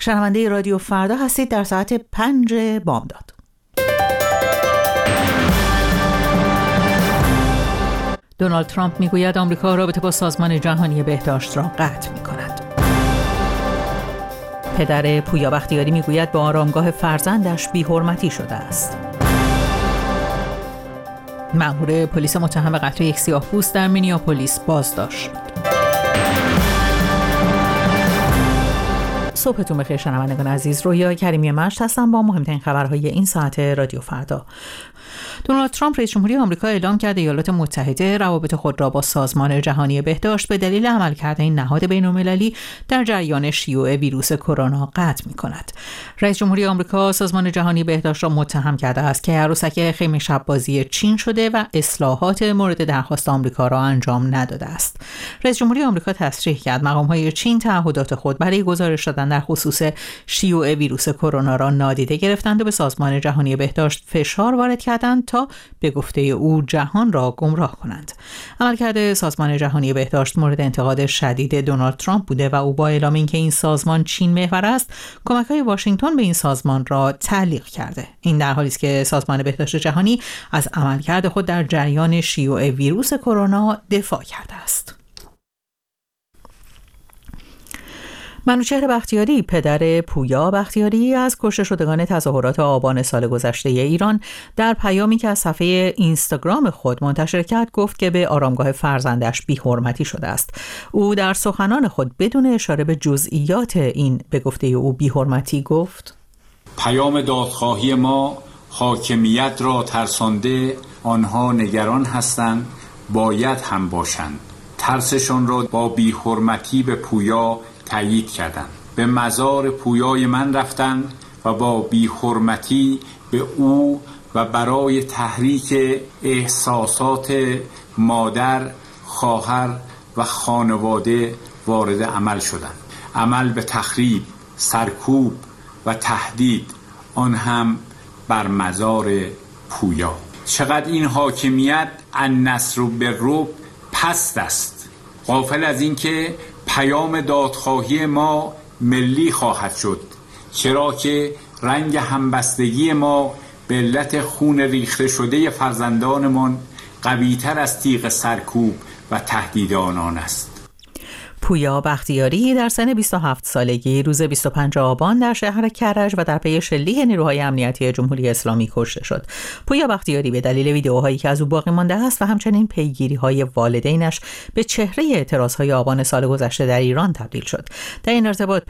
شنونده رادیو فردا هستید در ساعت 5 بامداد. دونالد ترامپ میگوید آمریکا رابطه با سازمان جهانی بهداشت را قطع می‌کند. پدر پویا بختیاری میگوید به آرامگاه فرزندش بی‌حرمتی شده است. مأمور پلیس متهم به قتل یک سیاه‌پوست در مینیاپولیس بازداشت شد. صبحتون بخیر شنوندگان عزیز، رویا کریمی مشت هستم با مهمترین خبرهای این ساعت رادیو فردا. دونالد ترامپ رئیس جمهوری آمریکا اعلام کرد ایالات متحده روابط خود را با سازمان جهانی بهداشت به دلیل عملکرد این نهاد بین‌المللی در جریان شیوع ویروس کرونا قطع می‌کند. رئیس جمهوری آمریکا سازمان جهانی بهداشت را متهم کرده است که عروسک خیمه شب‌بازی چین شده و اصلاحات مورد درخواست آمریکا را انجام نداده است. رئیس جمهوری آمریکا تصریح کرد مقام‌های چین تعهدات خود برای گزارش دادن در خصوص شیوع ویروس کرونا را نادیده گرفتند و به سازمان جهانی بهداشت فشار وارد کردند تا به گفته او جهان را گمراه کنند. عملکرد سازمان جهانی بهداشت مورد انتقاد شدید دونالد ترامپ بوده و او با اعلام اینکه این سازمان چین محور است، کمک‌های واشنگتن به این سازمان را تعلیق کرده. این در حالی است که سازمان بهداشت جهانی از عملکرد خود در جریان شیوع ویروس کرونا دفاع کرده است. منوچهر بختیاری پدر پویا بختیاری از کشته شدگان تظاهرات آبان سال گذشته ایران در پیامی که از صفحه اینستاگرام خود منتشر کرد گفت که به آرامگاه فرزندش بی‌حرمتی شده است. او در سخنان خود بدون اشاره به جزئیات این به گفته او بی‌حرمتی گفت: پیام دادخواهی ما حاکمیت را ترسانده، آنها نگران هستند، باید هم باشند. ترسشان را با بی‌حرمتی به پویا تایید کردند. به مزار پویای من رفتند و با بی‌حرمتی به او و برای تحریک احساسات مادر، خواهر و خانواده وارد عمل شدند. عمل به تخریب، سرکوب و تهدید، آن هم بر مزار پویا. چقدر این حاکمیت النصر بالرعب پست است، غافل از این که پیام دادخواهی ما ملی خواهد شد، چرا که رنگ همبستگی ما به علت خون ریخته شده فرزندانمان قوی‌تر از تیغ سرکوب و تهدید آنان است. پویا بختیاری در سن 27 سالگی روز 25 آبان در شهر کرج و در پی شلیک نیروهای امنیتی جمهوری اسلامی کشته شد. پویا بختیاری به دلیل ویدئوهایی که از او باقی مانده است و همچنین پیگیری‌های والدینش به چهره اعتراض‌های آبان سال گذشته در ایران تبدیل شد. در این ارتباط